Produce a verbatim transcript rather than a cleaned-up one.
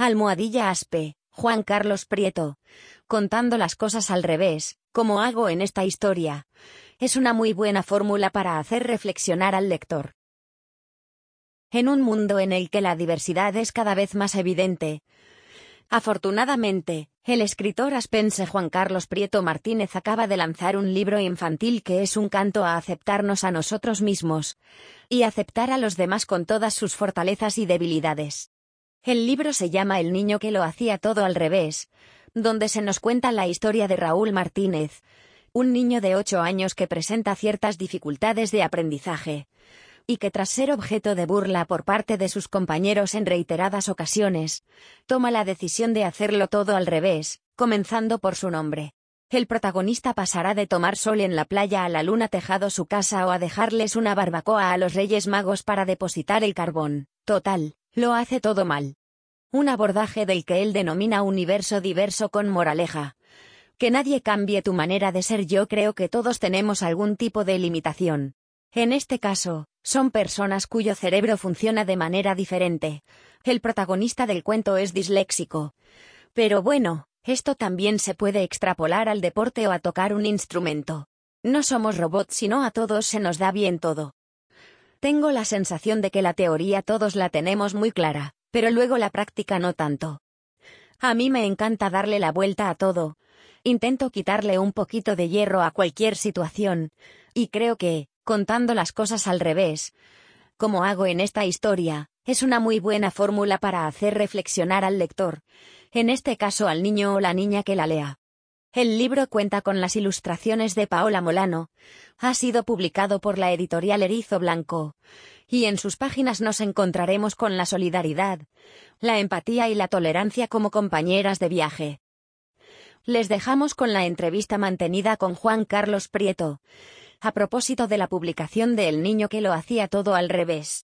Almohadilla Aspe, Juan Carlos Prieto. Contando las cosas al revés, como hago en esta historia. Es una muy buena fórmula para hacer reflexionar al lector. En un mundo en el que la diversidad es cada vez más evidente, afortunadamente, el escritor aspense Juan Carlos Prieto Martínez acaba de lanzar un libro infantil que es un canto a aceptarnos a nosotros mismos y aceptar a los demás con todas sus fortalezas y debilidades. El libro se llama El niño que lo hacía todo al revés, donde se nos cuenta la historia de Raúl Martínez, un niño de ocho años que presenta ciertas dificultades de aprendizaje, y que tras ser objeto de burla por parte de sus compañeros en reiteradas ocasiones, toma la decisión de hacerlo todo al revés, comenzando por su nombre. El protagonista pasará de tomar sol en la playa a la luna tejado su casa o a dejarles una barbacoa a los Reyes Magos para depositar el carbón. Total, lo hace todo mal. Un abordaje del que él denomina universo diverso con moraleja. Que nadie cambie tu manera de ser. Yo creo que todos tenemos algún tipo de limitación. En este caso, son personas cuyo cerebro funciona de manera diferente. El protagonista del cuento es disléxico. Pero bueno, esto también se puede extrapolar al deporte o a tocar un instrumento. No somos robots, sino a todos se nos da bien todo. Tengo la sensación de que la teoría todos la tenemos muy clara, pero luego la práctica no tanto. A mí me encanta darle la vuelta a todo. Intento quitarle un poquito de hierro a cualquier situación, y creo que, contando las cosas al revés, como hago en esta historia, es una muy buena fórmula para hacer reflexionar al lector, en este caso al niño o la niña que la lea. El libro cuenta con las ilustraciones de Paola Molano, ha sido publicado por la editorial Erizo Blanco, y en sus páginas nos encontraremos con la solidaridad, la empatía y la tolerancia como compañeras de viaje. Les dejamos con la entrevista mantenida con Juan Carlos Prieto, a propósito de la publicación de El niño que lo hacía todo al revés.